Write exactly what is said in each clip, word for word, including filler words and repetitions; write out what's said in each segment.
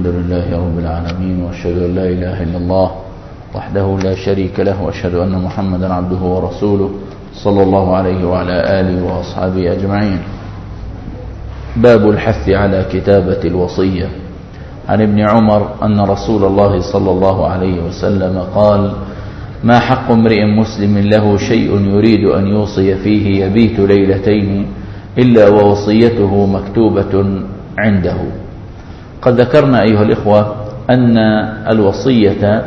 لله رب العالمين، وأشهد أن لا إله إلا الله وحده لا شريك له، وأشهد أن محمدا عبده ورسوله صلى الله عليه وعلى آله وأصحابه أجمعين. باب الحث على كتابة الوصية. عن ابن عمر أن رسول الله صلى الله عليه وسلم قال: ما حق امرئ مسلم له شيء يريد أن يوصي فيه يبيت ليلتين إلا ووصيته مكتوبة عنده. قد ذكرنا أيها الإخوة أن الوصية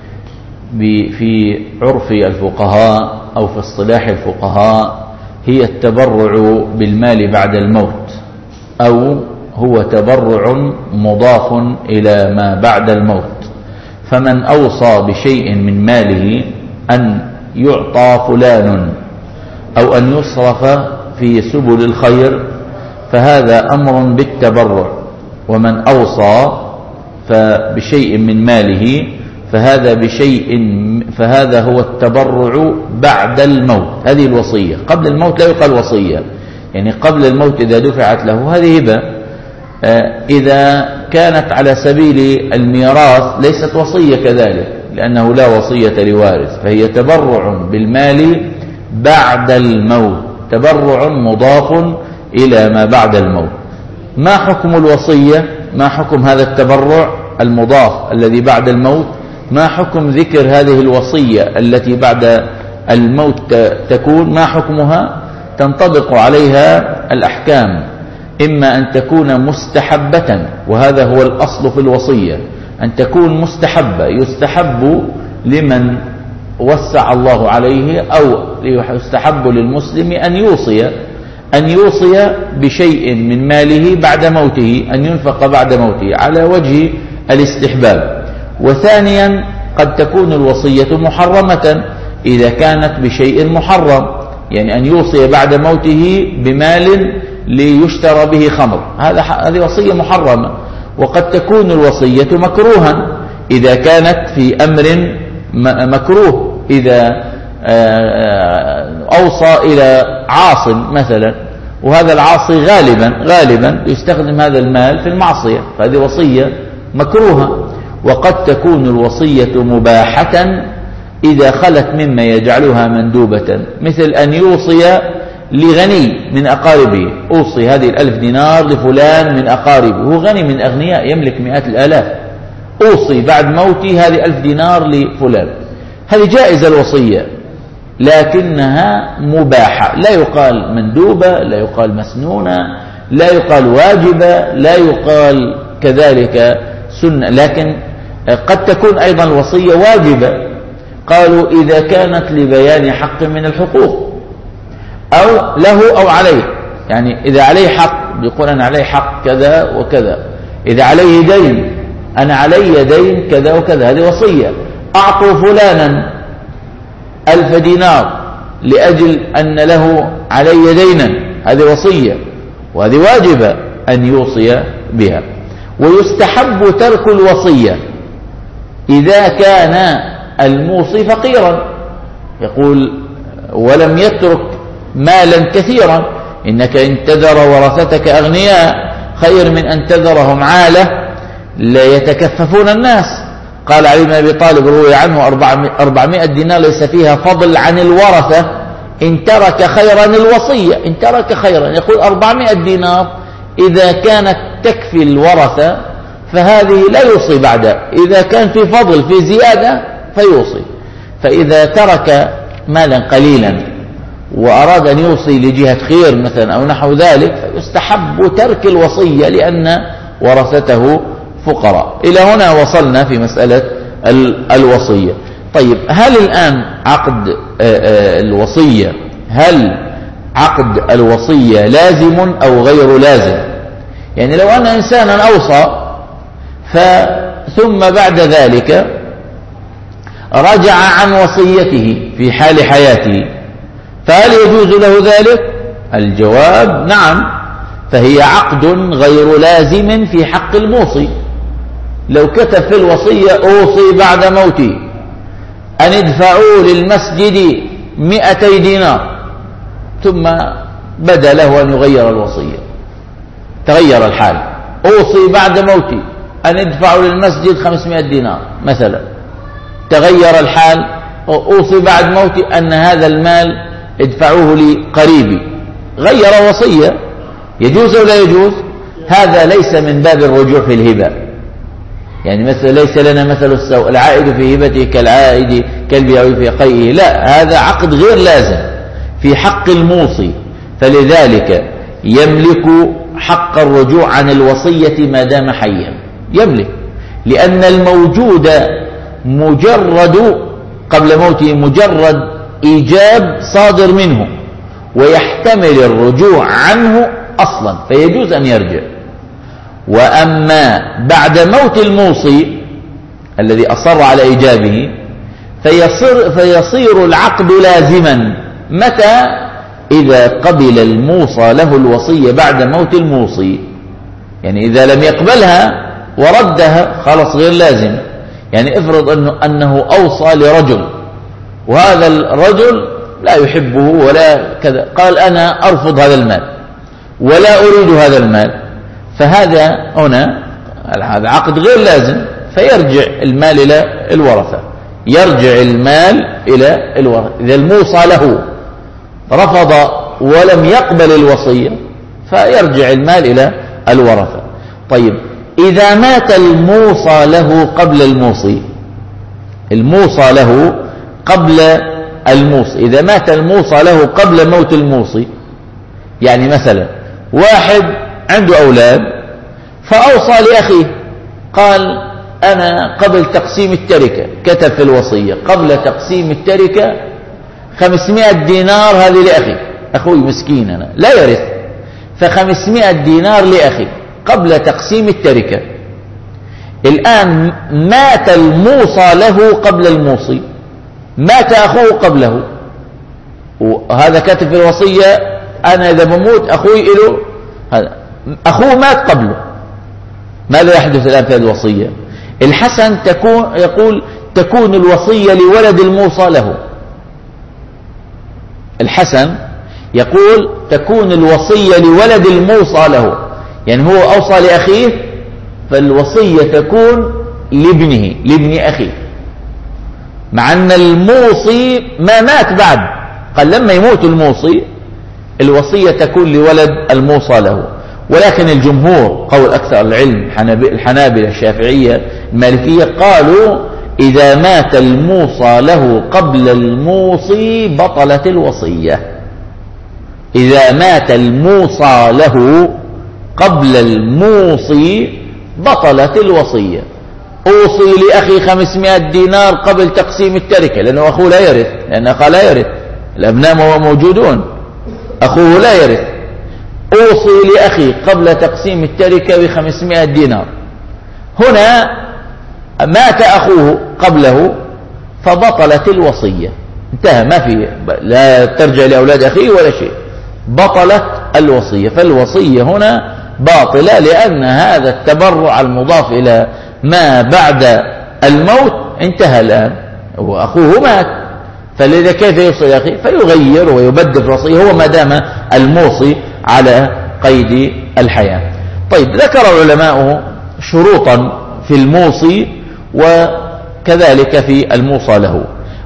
في عرف الفقهاء أو في اصطلاح الفقهاء هي التبرع بالمال بعد الموت، أو هو تبرع مضاف إلى ما بعد الموت. فمن أوصى بشيء من ماله أن يعطى فلان أو أن يصرف في سبل الخير فهذا أمر بالتبرع، ومن أوصى بشيء من ماله فهذا بشيء فهذا هو التبرع بعد الموت. هذه الوصية. قبل الموت لا يقال وصية، يعني قبل الموت إذا دفعت له هذه هبة. إذا كانت على سبيل الميراث ليست وصية كذلك، لأنه لا وصية لوارث، فهي تبرع بالمال بعد الموت، تبرع مضاف إلى ما بعد الموت. ما حكم الوصية؟ ما حكم هذا التبرع المضاف الذي بعد الموت؟ ما حكم ذكر هذه الوصية التي بعد الموت تكون؟ ما حكمها؟ تنطبق عليها الأحكام، إما أن تكون مستحبة، وهذا هو الأصل في الوصية، أن تكون مستحبة، يستحب لمن وسع الله عليه أو يستحب للمسلم أن يوصي أن يوصي بشيء من ماله بعد موته، أن ينفق بعد موته على وجه الاستحباب. وثانيا قد تكون الوصية محرمة إذا كانت بشيء محرم، يعني أن يوصي بعد موته بمال ليشترى به خمر، هذا هذه وصية محرمة. وقد تكون الوصية مكروها إذا كانت في أمر مكروه، إذا أوصى إلى عاص مثلا، وهذا العاصي غالبا غالبا يستخدم هذا المال في المعصية، فهذه وصية مكروهة. وقد تكون الوصية مباحة إذا خلت مما يجعلها مندوبة، مثل أن يوصي لغني من أقاربه، أوصي هذه الألف دينار لفلان من أقاربه، هو غني من أغنياء يملك مئات الآلاف، أوصي بعد موتي هذه ألف دينار لفلان، هذه جائزة الوصية لكنها مباحة، لا يقال مندوبة، لا يقال مسنونة، لا يقال واجبة، لا يقال كذلك سنة، لكن قد تكون أيضا الوصية واجبة. قالوا إذا كانت لبيان حق من الحقوق أو له أو عليه، يعني إذا عليه حق يقول أنا عليه حق كذا وكذا، إذا عليه دين أنا علي دين كذا وكذا، هذه وصية. أعطوا فلانا ألف دينار لأجل أن له علي دينا، هذه وصية، وهذه واجبة أن يوصي بها. ويستحب ترك الوصية إذا كان الموصي فقيرا، يقول ولم يترك مالا كثيرا، إنك إن تذر ورثتك أغنياء خير من أن تذرهم عالة لا يتكففون الناس. قال علي بن أبي طالب روي عنه أربعمائة دينار ليس فيها فضل عن الورثة إن ترك خيرا الوصية، إن ترك خيرا، يقول أربعمائة دينار إذا كانت تكفي الورثة فهذه لا يوصي بعدها، إذا كان في فضل في زيادة فيوصي. فإذا ترك مالا قليلا وأراد أن يوصي لجهة خير مثلا أو نحو ذلك فيستحب ترك الوصية لأن ورثته فقراء. إلى هنا وصلنا في مسألة الوصية. طيب، هل الآن عقد الوصية هل عقد الوصية لازم أو غير لازم؟ يعني لو أن إنسانا أوصى ثم بعد ذلك رجع عن وصيته في حال حياته، فهل يجوز له ذلك؟ الجواب نعم، فهي عقد غير لازم في حق الموصي. لو كتب في الوصية أوصي بعد موتي أن ادفعوا للمسجد مئتي دينار، ثم بدا له أن يغير الوصية، تغير الحال، أوصي بعد موتي أن ادفعوا للمسجد خمسمائة دينار مثلا، تغير الحال أوصي بعد موتي أن هذا المال ادفعوه لقريبي، غير وصية، يجوز أو لا يجوز؟ هذا ليس من باب الرجوع في الهبة، يعني مثل ليس لنا مثل السوء، العائد في هبته كالعائد كالبيع في قيئه، لا، هذا عقد غير لازم في حق الموصي، فلذلك يملك حق الرجوع عن الوصية ما دام حيا، يملك، لأن الموجود مجرد قبل موته مجرد إيجاب صادر منه ويحتمل الرجوع عنه أصلا، فيجوز أن يرجع. وأما بعد موت الموصي الذي أصر على إيجابه فيصير, فيصير العقد لازما متى؟ إذا قبل الموصى له الوصية بعد موت الموصي، يعني إذا لم يقبلها وردها خلاص غير لازم. يعني افرض أنه, أنه أوصى لرجل وهذا الرجل لا يحبه ولا كذا، قال أنا أرفض هذا المال ولا أريد هذا المال، فهذا هنا هذا عقد غير لازم، فيرجع المال إلى الورثة، يرجع المال إلى الورثة. إذا الموصى له رفض ولم يقبل الوصية فيرجع المال إلى الورثة. طيب إذا مات الموصى له قبل الموصي، الموصى له قبل الموصي، إذا مات الموصى له قبل موت الموصي، يعني مثلا واحد عنده أولاد فأوصى لأخيه قال أنا قبل تقسيم التركة، كتب في الوصية قبل تقسيم التركة خمسمائة دينار هذه لأخي، أخوي مسكين أنا لا يرث، فخمسمائة دينار لأخي قبل تقسيم التركة. الآن مات الموصى له قبل الموصي، مات أخوه قبله، وهذا كاتب في الوصية أنا إذا بموت أخوي إله، هذا أخوه مات قبله، ماذا يحدث الآن في هذه الوصية؟ الحسن تكون يقول تكون الوصية لولد الموصى له، الحسن يقول تكون الوصية لولد الموصى له، يعني هو أوصى لأخيه فالوصية تكون لابنه لابن أخيه، مع أن الموصي ما مات بعد، قال لما يموت الموصي الوصية تكون لولد الموصى له. ولكن الجمهور قول أكثر العلم الحنابلة الشافعية المالكية قالوا إذا مات الموصى له قبل الموصي بطلت الوصية، إذا مات الموصى له قبل الموصي بطلت الوصية. أوصي لأخي خمسمائة دينار قبل تقسيم التركة لأنه أخوه لا يرث، لأن أخوه لا يرث، الأبناء موجودون، أخوه لا يرث، أوصي لأخي قبل تقسيم التركة بخمسمائة دينار، هنا مات أخوه قبله فبطلت الوصية، انتهى، ما في، لا ترجع لأولاد أخيه ولا شيء، بطلت الوصية. فالوصية هنا باطلة لأن هذا التبرع المضاف إلى ما بعد الموت انتهى الآن، وأخوه مات، فلذا كيف يوصي لأخيه؟ فيغير ويبدل في الوصية هو ما دام الموصي على قيد الحياة. طيب ذكر العلماء شروطا في الموصي وكذلك في الموصى له،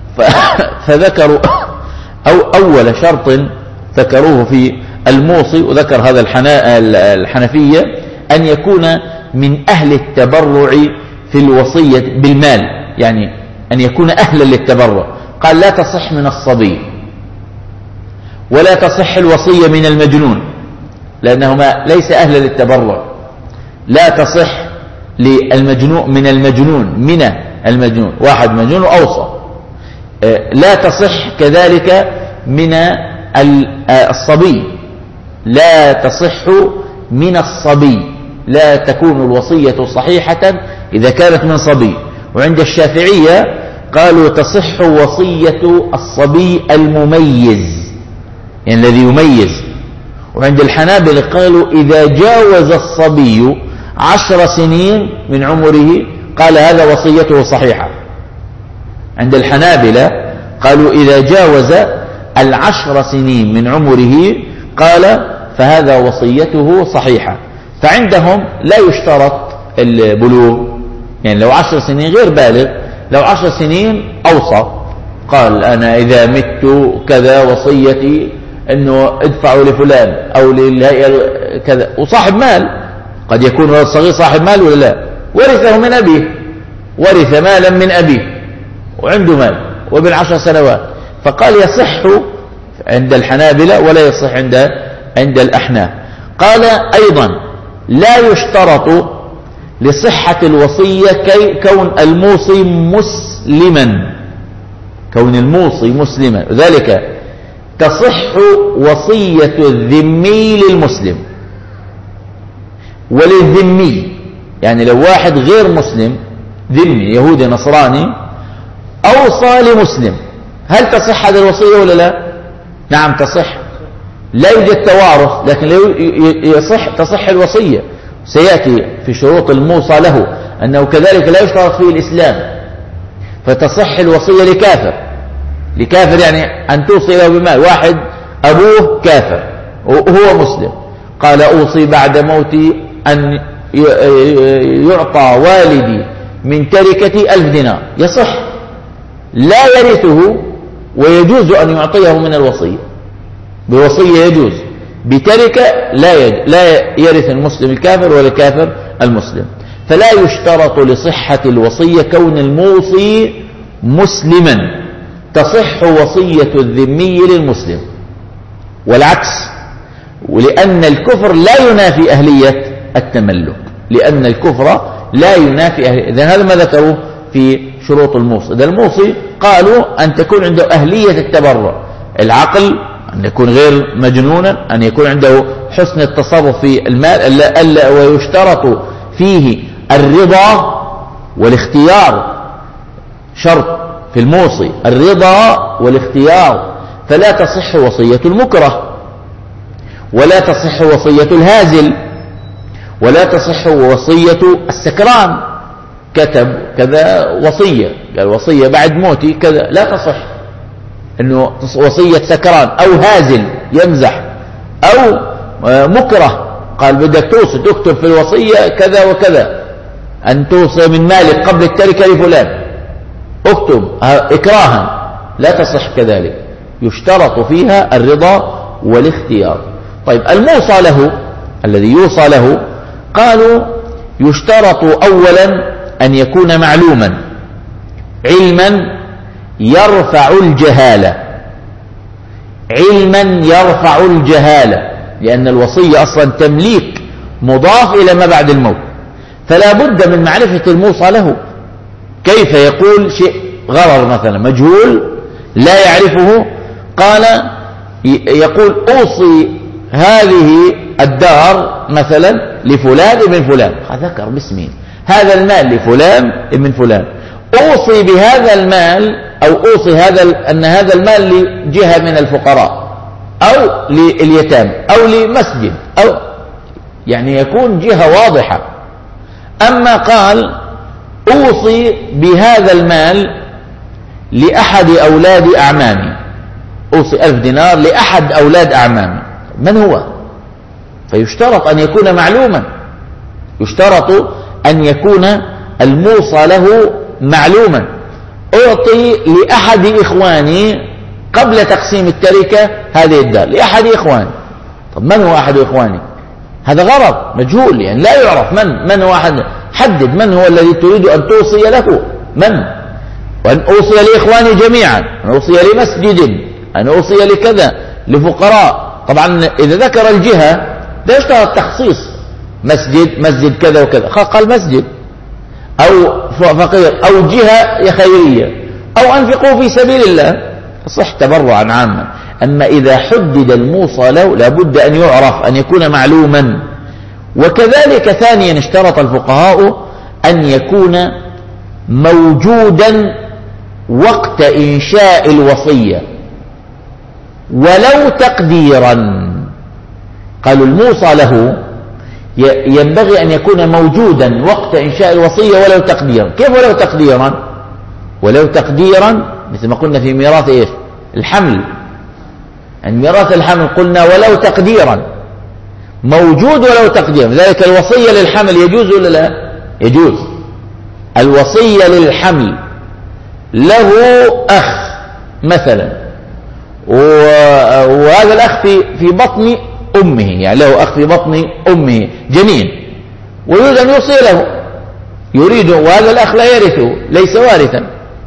فذكروا أو أول شرط ذكروه في الموصي، وذكر هذا الحنفية أن يكون من أهل التبرع في الوصية بالمال، يعني أن يكون أهلا للتبرع. قال لا تصح من الصبي ولا تصح الوصية من المجنون لأنهما ليس أهلا للتبرع، لا تصح للمجنون من المجنون من المجنون، واحد مجنون أوصى، لا تصح كذلك من الصبي، لا تصح من الصبي، لا تكون الوصية صحيحة إذا كانت من صبي. وعند الشافعية قالوا تصح وصية الصبي المميز، يعني الذي يميز. وعند الحنابلة قالوا إذا جاوز الصبي عشر سنين من عمره قال هذا وصيته صحيحة. عند الحنابلة قالوا إذا جاوز العشر سنين من عمره قال فهذا وصيته صحيحة. فعندهم لا يشترط البلوغ، يعني لو عشر سنين غير بالغ، لو عشر سنين أوصى قال أنا إذا مت كذا وصيتي أنه ادفعوا لفلان أو للهيئة كذا، وصاحب مال، قد يكون ولد صغير صاحب مال ولا لا، ورثه من أبيه، ورث مالا من أبيه وعنده مال وابن عشر سنوات، فقال يصح عند الحنابلة ولا يصح عند عند الأحناف. قال أيضا لا يشترط لصحة الوصية كي كون الموصي مسلما، كون الموصي مسلما، وذلك تصح وصية الذمي للمسلم وللذمي، يعني لو واحد غير مسلم ذمي يهودي نصراني أوصى لمسلم، هل تصح هذه الوصية ولا لا؟ نعم تصح، لا يوجد توارث لكن يصح تصح الوصية. سيأتي في شروط الموصى له أنه كذلك لا يشترط فيه الإسلام، فتصح الوصية لكافر، لكافر يعني أن توصي له بمال، واحد أبوه كافر وهو مسلم، قال أوصي بعد موتي أن يعطى والدي من تركتي ألف دينار، يصح، لا يرثه ويجوز أن يعطيه من الوصية، بوصية يجوز، بتركة لا لا يرث المسلم الكافر ولا الكافر المسلم. فلا يشترط لصحة الوصية كون الموصي مسلما، تصح وصية الذمي للمسلم، والعكس، ولأن الكفر لا ينافي أهلية التملك، لأن الكفر لا ينافي أهلية. إذن هذا ما ذكروا في شروط الموصي. إذا الموصي قالوا أن تكون عنده أهلية التبرع، العقل، أن يكون غير مجنونا، أن يكون عنده حسن التصرف في المال، ألا ألا ويشترط فيه الرضا والاختيار، شرط في الموصي الرضا والاختيار، فلا تصح وصية المكره، ولا تصح وصية الهازل، ولا تصح وصية السكران، كتب كذا وصية، قال وصية بعد موتي كذا، لا تصح، انه وصية سكران او هازل يمزح او مكره، قال بدك توصي تكتب في الوصية كذا وكذا، ان توصي من مالك قبل التركة لفلان، اكتب اكراها، لا تصح كذلك، يشترط فيها الرضا والاختيار. طيب الموصى له، الذي يوصى له، قالوا يشترط اولا ان يكون معلوما، علما يرفع الجهالة، علما يرفع الجهالة، لأن الوصية أصلا تمليك مضاف إلى ما بعد الموت، فلا بد من معرفة الموصى له. كيف يقول شيء غرر مثلا مجهول لا يعرفه، قال يقول أوصي هذه الدار مثلا لفلان ابن فلان، ذكر باسمه، هذا المال لفلان ابن فلان، أوصي بهذا المال أو أوصي هذا أن هذا المال لجهة من الفقراء أو لليتام أو لمسجد، أو يعني يكون جهة واضحة. أما قال أوصي بهذا المال لأحد أولاد أعمامي، أوصي ألف دينار لأحد أولاد أعمامي، من هو؟ فيشترط أن يكون معلوما، يشترط أن يكون الموصى له معلوما. أعطي لأحد إخواني قبل تقسيم التركة هذه الدار، لأحد إخواني، طب من هو أحد إخواني؟ هذا غرض مجهول، يعني لا يعرف من من هو أحد، حدد من هو الذي تريد أن توصي له، من، وأن أوصي لإخواني جميعا، أن أوصي لمسجد، أن أوصي لكذا لفقراء. طبعا إذا ذكر الجهة لا يشترط تخصيص، مسجد مسجد كذا وكذا، قال مسجد أو فقير أو جهة خيرية أو أنفقوا في سبيل الله، صح تبرعا عاما. أما إذا حدد الموصى له لابد أن يعرف، أن يكون معلوما. وكذلك ثانيا اشترط الفقهاء أن يكون موجودا وقت إنشاء الوصية ولو تقديرا، قالوا الموصى له ينبغي أن يكون موجودا وقت إنشاء الوصية ولو تقديرا. كيف ولو تقديرا؟ ولو تقديرا مثل ما قلنا في ميراث إيش؟ الحمل، يعني ميراث الحمل قلنا ولو تقديرا، موجود ولو تقديرا، لذلك الوصية للحمل يجوز ولا لا؟ يجوز. الوصية للحمل، له أخ مثلا، وهذا الأخ في في بطن أمه، يعني له أخ في بطن أمه جنين، ويريد أن يوصي له، يريد، وهذا الأخ لا يرثه، ليس وارثا،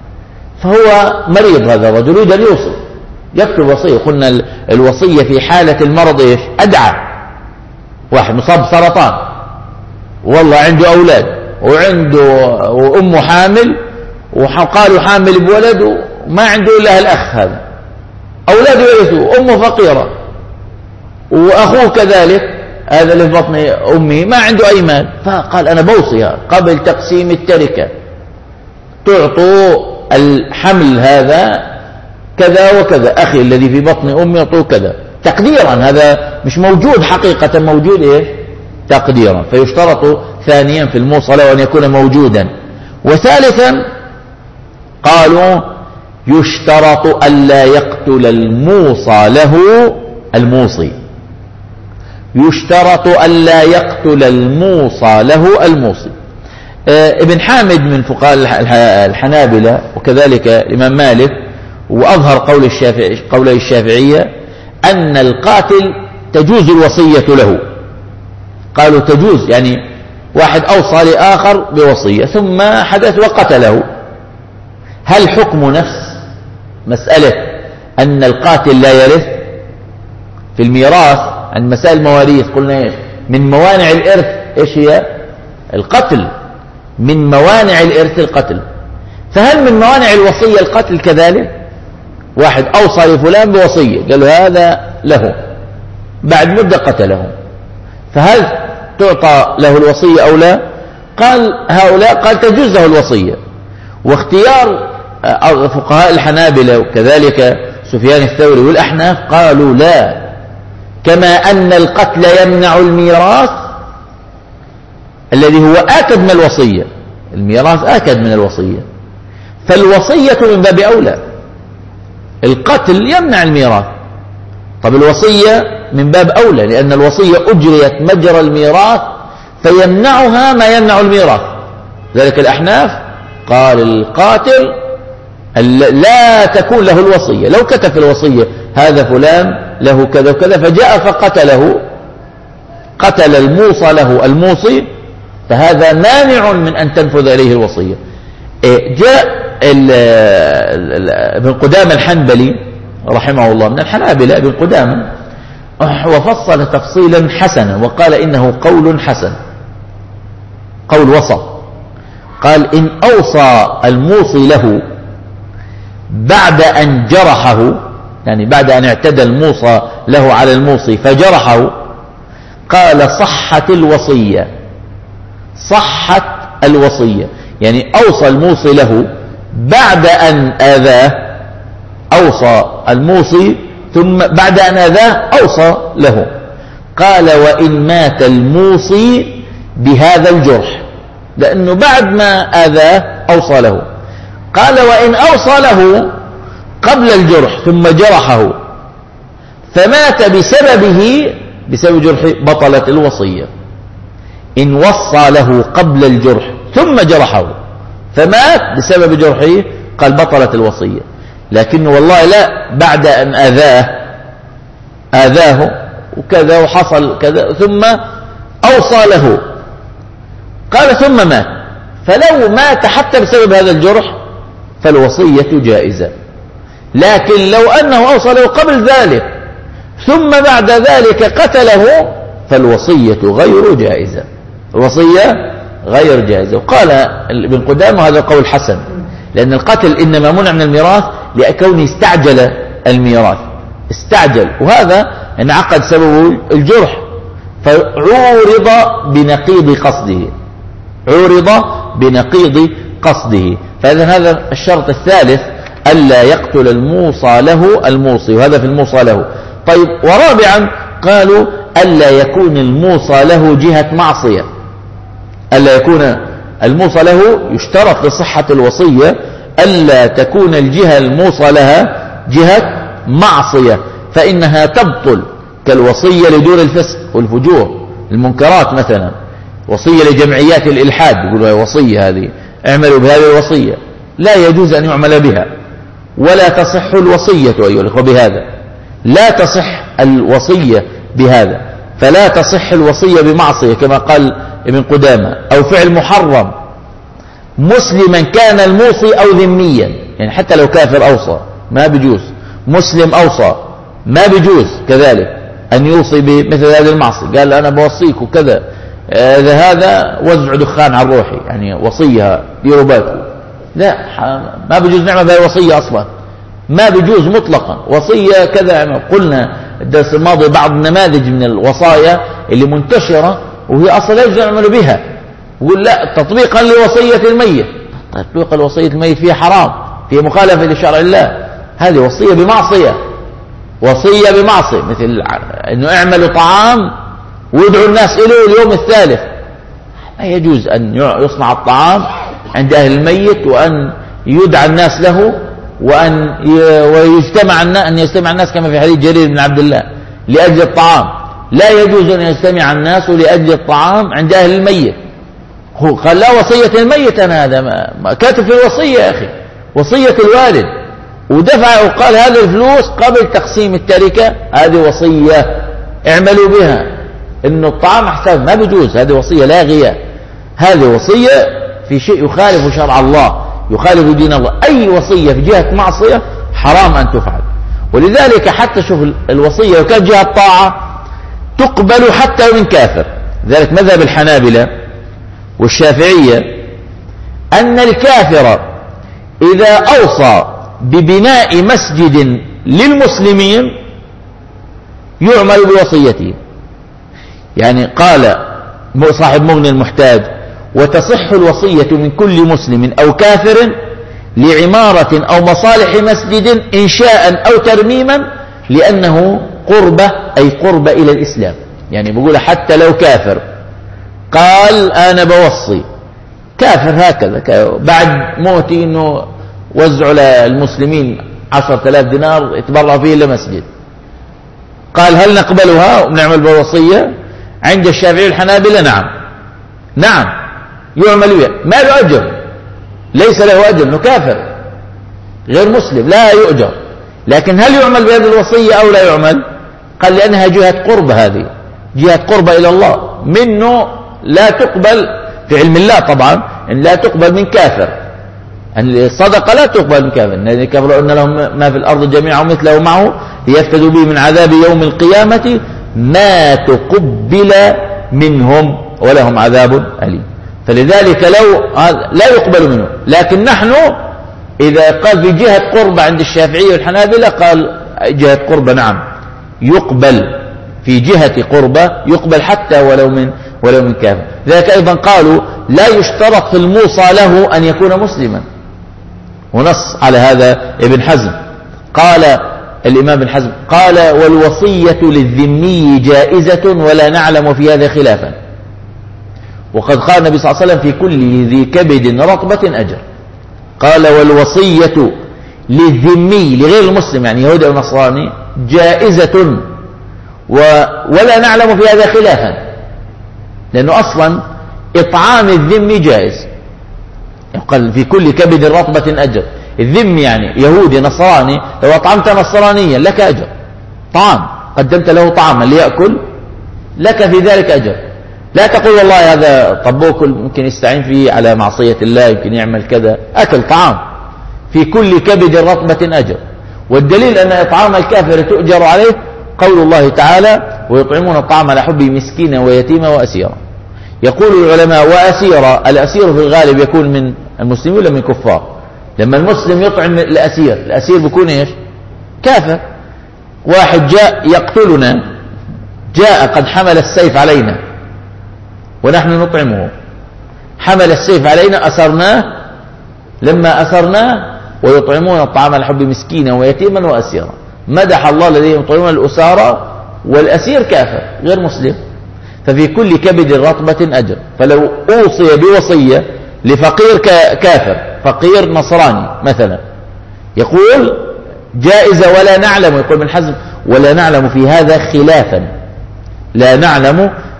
فهو مريض هذا الرجل يريد أن يوصي، يكتب وصية. قلنا الوصية في حالة المرض إيش؟ أدعى. واحد مصاب سرطان والله عنده أولاد وعنده وأمه حامل وقالوا حامل بولد وما عنده إلا الأخ هذا، أولاده يرثوا، أمه فقيرة وأخوه كذلك هذا اللي في بطن أمه ما عنده أي مال، فقال أنا بوصيها قبل تقسيم التركة، تعطوا الحمل هذا كذا وكذا، أخي الذي في بطن أمي يعطوه كذا تقديرا، هذا مش موجود حقيقة، موجود إيه؟ تقديرا. فيشترط ثانيا في الموصى أن يكون موجودا. وثالثا قالوا يشترط ألا يقتل الموصى له الموصي، يشترط ألا يقتل الموصى له الموصي. ابن حامد من فقهاء الحنابلة وكذلك الإمام مالك، وأظهر قول الشافعي قول الشافعية أن القاتل تجوز الوصية له. قالوا تجوز، يعني واحد أوصى لآخر بوصية ثم حدث وقتله، هل حكم نفس مسألة أن القاتل لا يرث في الميراث؟ عن مسائل المواريث قلنا إيش؟ من موانع الإرث إيش هي؟ القتل. من موانع الإرث القتل. فهل من موانع الوصية القتل كذلك؟ واحد أوصى لفلان بوصية قال له هذا له، بعد مدة قتله، فهل تعطى له الوصية أو لا؟ قال هؤلاء قال تجوز له الوصية. واختيار فقهاء الحنابلة وكذلك سفيان الثوري والأحناف قالوا لا، كما أن القتل يمنع الميراث الذي هو آكد من الوصية، الميراث آكد من الوصية، فالوصية من باب أولى. القتل يمنع الميراث، طب الوصية من باب أولى، لأن الوصية أجريت مجرى الميراث فيمنعها ما يمنع الميراث. ذلك الأحناف قال القاتل لا تكون له الوصية، لو كتب في الوصية هذا فلان له كذا وكذا فجاء فقتله، قتل الموصى له الموصي، فهذا مانع من أن تنفذ إليه الوصية. جاء ابن قدامة الحنبلي رحمه الله من الحنابلة، ابن قدامة وفصل تفصيلا حسنا وقال إنه قول حسن، قول وسط. قال إن أوصى الموصي له بعد أن جرحه، يعني بعد أن اعتدى الموصى له على الموصي فجرحه، قال صحت الوصية، صحت الوصية، يعني أوصى الموصي له بعد أن آذاه، أوصى الموصي ثم بعد أن آذاه أوصى له، قال وإن مات الموصي بهذا الجرح، لأنه بعد ما آذاه أوصى له. قال وإن أوصى له قبل الجرح ثم جرحه فمات بسببه، بسبب جرحه، بطلت الوصية. إن وصى له قبل الجرح ثم جرحه فمات بسبب جرحه قال بطلت الوصية. لكنه والله لا، بعد أن آذاه آذاه وكذا وحصل كذا ثم أوصى له، قال ثم مات، فلو مات حتى بسبب هذا الجرح فالوصية جائزة. لكن لو أنه أوصى له قبل ذلك ثم بعد ذلك قتله فالوصية غير جائزة، الوصية غير جائزة. وقال ابن قدامة هذا قول حسن، لأن القتل إنما منع من الميراث لكونه استعجل الميراث، استعجل، وهذا انعقد سببه الجرح فعورض بنقيض قصده، عورض بنقيض قصده. فإذا هذا الشرط الثالث ألا يقتل الموصى له الموصي، وهذا في الموصى له. طيب، ورابعا قالوا ألا يكون الموصى له جهة معصية، ألا يكون الموصى له، يشترط لصحة الوصية ألا تكون الجهة الموصى لها جهة معصية، فإنها تبطل، كالوصية لدور الفسق والفجور، المنكرات مثلا، وصية لجمعيات الإلحاد، يقولوا هي وصية، هذه اعملوا بهذه الوصية، لا يجوز أن يعمل بها، ولا تصح الوصية أيها الأخوة بهذا، لا تصح الوصية بهذا. فلا تصح الوصية بمعصية كما قال ابن قدامة، أو فعل محرم مسلما كان الموصي أو ذميا، يعني حتى لو كافر أوصى ما بيجوز، مسلم أوصى ما بيجوز كذلك أن يوصي بمثل هذه المعصية. قال أنا بوصيك وكذا، إذا هذا وزع دخان عن روحي، يعني وصيها ديروا بالكم، لا ما بيجوز نعمل بهذه الوصية أصلا، ما بيجوز مطلقا وصية كذا. قلنا الدرس الماضي بعض النماذج من الوصايا اللي منتشرة وهي أصلا لا يجوز نعمل بها، يقول لا تطبيقا لوصية الميت. تطبيقا لوصية الميت فيها حرام، فيها مخالفة لشرع الله، هذه وصية بمعصية، وصية بمعصية. مثل أنه اعملوا طعام ويدعوا الناس إليه اليوم الثالث، لا يجوز أن يصنع الطعام عند أهل الميت وأن يدعى الناس له وأن ويجتمع الناس، أن يجتمع الناس كما في حديث جرير بن عبد الله لأجل الطعام. لا يجوز أن يجتمع الناس لأجل الطعام عند أهل الميت. هو قال لا وصية الميت، أنا هذا ما كاتب في الوصية يا أخي، وصية الوالد، ودفع وقال هذه الفلوس قبل تقسيم التركة، هذه وصية اعملوا بها، إنه الطعام حساب ما بيجوز، هذه وصية لاغية، هذه وصية في شيء يخالف شرع الله، يخالف دين الله. أي وصية في جهة معصية حرام أن تفعل. ولذلك حتى شوف الوصية وكانت جهة طاعة تقبل حتى من كافر. ذلك مذهب الحنابلة والشافعية أن الكافر إذا أوصى ببناء مسجد للمسلمين يعمل بوصيته. يعني قال صاحب مغني المحتاج: وتصح الوصية من كل مسلم أو كافر لعمارة أو مصالح مسجد إنشاء أو ترميما لأنه قربة، أي قربة إلى الإسلام. يعني بقول حتى لو كافر قال أنا بوصي كافر هكذا بعد موتي إنه وزعوا للمسلمين عشرة آلاف دينار يتبرع فيه إلى مسجد، قال هل نقبلها ونعمل بوصية؟ عند الشافعي والحنابلة نعم نعم يعمل بها، ما له أجر، ليس له أجر، إنه كافر غير مسلم لا يؤجر. لكن هل يعمل بهذه الوصية أو لا يعمل؟ قال لأنها جهة قربة، هذه جهة قربة إلى الله، منه لا تقبل في علم الله طبعا، إن لا تقبل من كافر، أن الصدقة لا تقبل من كافر، الذين كفروا أن لهم ما في الأرض جميعا مثله معه ليفتدوا به من عذاب يوم القيامة ما تقبل منهم ولهم عذاب أليم. فلذلك لو لا يقبل منه. لكن نحن إذا قال في جهة قربة عند الشافعية والحنابلة قال جهة قربة نعم يقبل، في جهة قربة يقبل حتى ولو من ولو من كافر. ذلك أيضا قالوا لا يشترط في الموصى له أن يكون مسلما، ونص على هذا ابن حزم. قال الإمام ابن حزم قال والوصية للذمي جائزة ولا نعلم في هذا خلافا. وقد قال النبي صلى الله عليه وسلم في كل ذي كبد رطبة أجر. قال والوصية للذمي لغير المسلم يعني يهودي أو نصراني جائزة و... ولا نعلم في هذا خلافا، لأنه أصلا إطعام الذمي جائز. قال في كل كبد رطبة أجر. الذم يعني يهودي نصراني، لو أطعمت نصرانيا لك أجر، طعام قدمت له طعاما ليأكل لك في ذلك أجر. لا تقول والله هذا طبوك يمكن يستعين فيه على معصية الله، يمكن يعمل كذا، أكل طعام. في كل كبد رطبة أجر. والدليل أن إطعام الكافر تؤجر عليه قول الله تعالى ويطعمون الطعام على حبه مسكينا ويتيما وأسيرا. يقول العلماء وأسيرا، الأسير في الغالب يكون من المسلمين ولا من كفار؟ لما المسلم يطعم الأسير، الأسير بيكون إيش؟ كافر. واحد جاء يقتلنا، جاء قد حمل السيف علينا ونحن نطعمه، حمل السيف علينا أسرناه، لما أسرناه ويطعمون الطعام على حب مسكينا ويتيما وأسيرا. مدح الله الذين يطعمون الأسارى والأسير كافر غير مسلم. ففي كل كبد رطبة أجر. فلو أوصي بوصية لفقير كافر، فقير نصراني مثلا، يقول جائزة ولا نعلم، يقول من حزم ولا نعلم في هذا خلافا، لا نعلم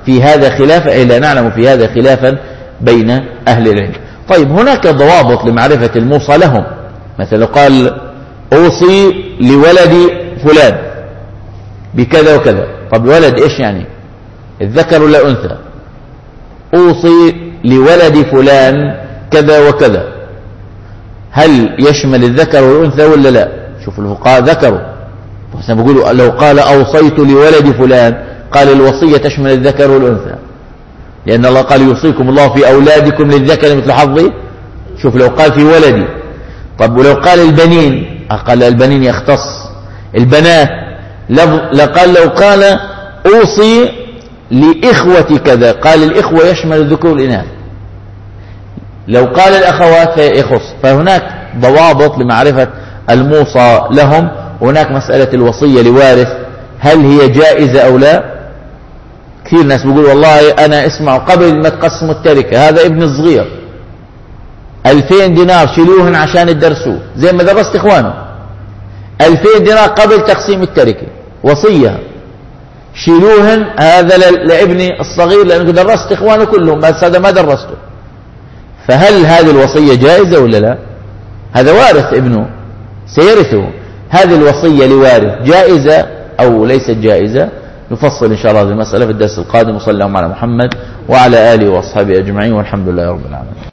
في هذا خلافا، أي لا نعلم في هذا خلافا بين أهل العلم. طيب هناك ضوابط لمعرفة الموصى لهم، مثلا قال أوصي لولد فلان بكذا وكذا. طب ولد إيش يعني؟ الذكر ولا الأنثى؟ أوصي لولد فلان كذا وكذا، هل يشمل الذكر والأنثى ولا لا؟ شوف الفقهاء ذكروا، بس بيقولوا لو قال أوصيت لولد فلان قال الوصية تشمل الذكر والأنثى، لأن الله قال يوصيكم الله في أولادكم للذكر مثل حظ. شوف لو قال في ولدي. طب ولو قال البنين قال البنين يختص البنات. لقال لو قال أوصي لإخوة كذا قال الإخوة يشمل الذكور والإناث. لو قال الأخوات يخص. فهناك ضوابط لمعرفة الموصى لهم. هناك مسألة الوصية لوارث هل هي جائزة أو لا؟ كثير ناس بيقول والله أنا اسمع قبل ما تقسموا التركة هذا ابن الصغير ألفين دينار شيلوهن عشان يدرسوه زي ما درست إخوانه، ألفين دينار قبل تقسيم التركة وصية شيلوهن هذا لابني الصغير لأنه درست إخوانه كلهم بس هذا ما درسته. فهل هذه الوصية جائزة ولا لا؟ هذا وارث ابنه سيرثه، هذه الوصية لوارث جائزة أو ليست جائزة؟ نفصل إن شاء الله هذه المسألة في الدرس القادم. وصلى الله على محمد وعلى آله وأصحابه أجمعين والحمد لله رب العالمين.